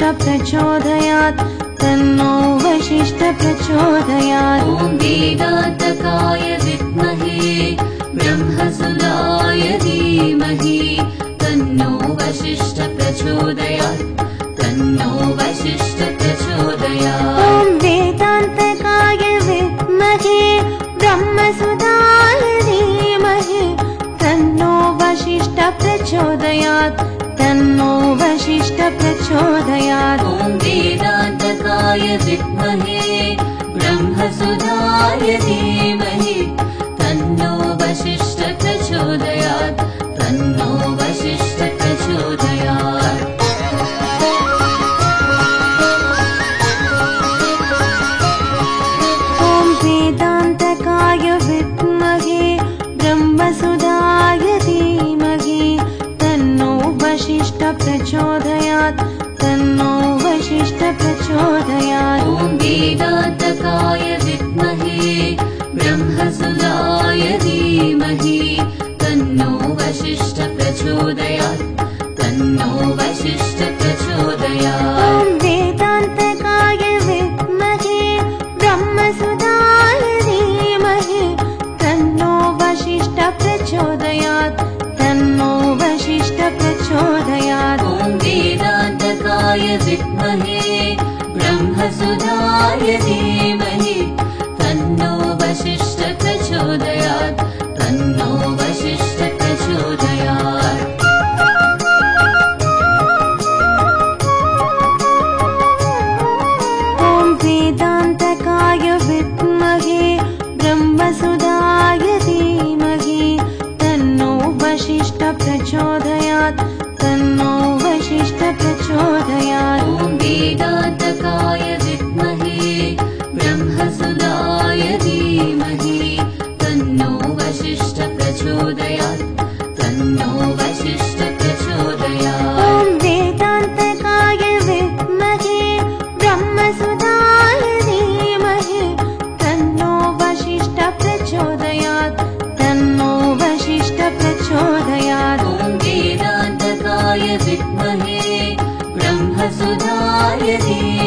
प्रचोदयात् तन्नो वसिष्ठ प्रचोदयात्। ॐ वेदान्तकाय विद्महे ब्रह्मसुदाय धीमहि तन्नो वसिष्ठ प्रचोदयात् तन्नो वसिष्ठ प्रचोदयात्। ॐ वेदान्तकाय विद्महे ब्रह्मसुदाय धीमहि तन्नो वसिष्ठ प्रचोदयात् तन्नो वसिष्ठ प्रचोदयात्। ॐ वेदान्तकाय विद्महे ब्रह्मसुदाय धीमहि तन्नो वसिष्ठ प्रचोदयात् तन्नो वसिष्ठ प्रचोदयात्। ॐ वेदान्तकाय विद्महे ब्रह्मसुदाय धीमहि तन्नो वसिष्ठ प्रचोदयात् तन्नो वसिष्ठ प्रचोदयात्। ॐ वेदान्तकाय विद्महे ब्रह्मसुदाय धीमहि तन्नो वसिष्ठ प्रचोदयात् तन्नो वसिष्ठ प्रचोदयात्। ॐ वेदान्तकाय विद्महे ब्रह्मसुदाय धीमहि तन्नो वसिष्ठ प्रचोदयात् तन्नो वसिष्ठ प्रचोदयात्। ॐ वेदान्तकाय विद्महे ब्रह्मसुदाय धीमहि तन्नो वसिष्ठ प्रचोदयात् तन्नो वसिष्ठ प्रचोदयात्। ॐ वेदान्तकाय विद्महे ब्रह्मसुदाय धीमहि तन्नो वसिष्ठ प्रचोदयात् तन्नो वसिष्ठ प्रचोदयात्। ॐ वेदान्तकाय विद्महे ब्रह्मसुदाय धीमहि तन्नो वसिष्ठ प्रचोदयात् तन्नो वसिष्ठ प्रचोदयात्। ॐ वेदान्तकाय विद्महे ब्रह्मसुदाय धीमहि तन्नो वसिष्ठ प्रचोदयात् तन्नो वसिष्ठ प्रचोदयात्। ॐ वेदान्तकाय विद्महे ब्रह्मसुदाय धीमहि